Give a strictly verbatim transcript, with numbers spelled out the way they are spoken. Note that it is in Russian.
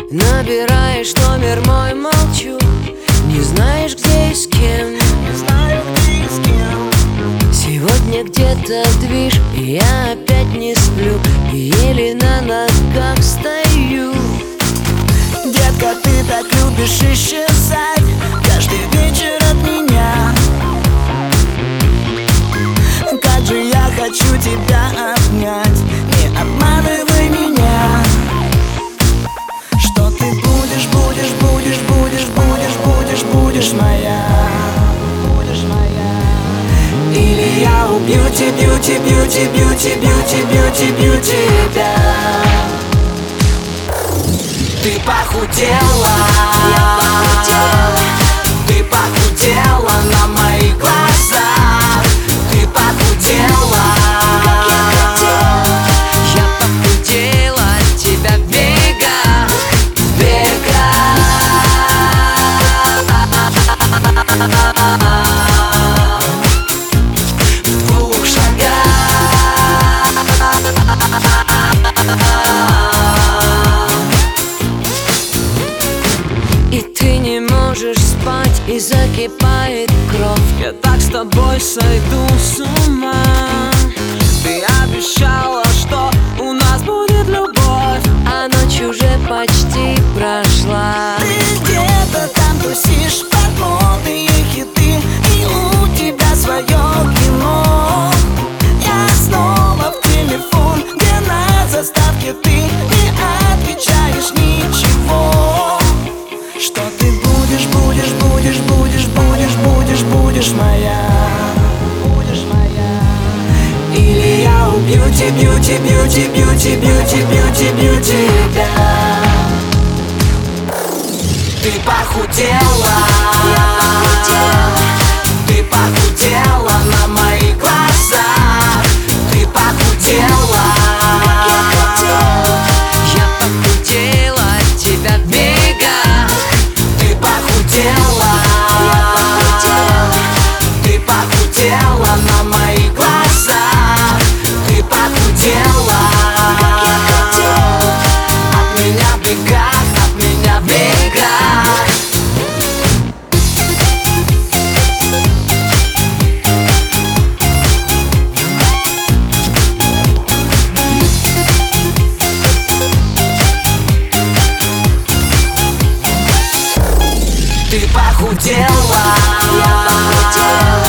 Набираешь номер мой, молчу. Не знаешь, где и с кем. Не знаю, где и с кем. Сегодня где-то движ, и я опять не сплю, и еле на ногах стою. Детка, ты так любишь исчезать каждый вечер от меня. Как же я хочу тебя обнять, не обманывай меня. Что ты будешь, будешь, будешь, будешь, будешь, будешь, будешь моя. Будешь моя. Или я убью тебя, бью тебя, бью тебя, бью тебя, бью тебя, бью тебя. Ты похудела, Я похудела, ты похудела на моих глазах. Ты похудела, как я хотела. Я похудела от тебя в веках, в веках. в двух шагах. И ты не можешь спать, и закипает кровь. Я так с тобой сойду с ума. Ты обещала, что у нас будет любовь, А ночь уже почти прошла. ты где-то там тусишь под модные хиты, и у тебя свое кино. Я снова в телефон, где на заставке ты не отвечаешь ничего. Что ты будешь, будешь, будешь, будешь, будешь, будешь, будешь моя. Будешь моя. Или я убью тебя, бью тебя, бью тебя, бью тебя, бью тебя, бью тебя. Ты похудела, Я похудела, ты похудела на моих глазах. Ты похудела, как я хотела. Я похудела от тебя в веках. ты похудела, Я похудела, ты похудела на моих глазах. Ты похудела, как я хотела. от меня в бегах, от меня в бегах. Ты похудела, Я похудела,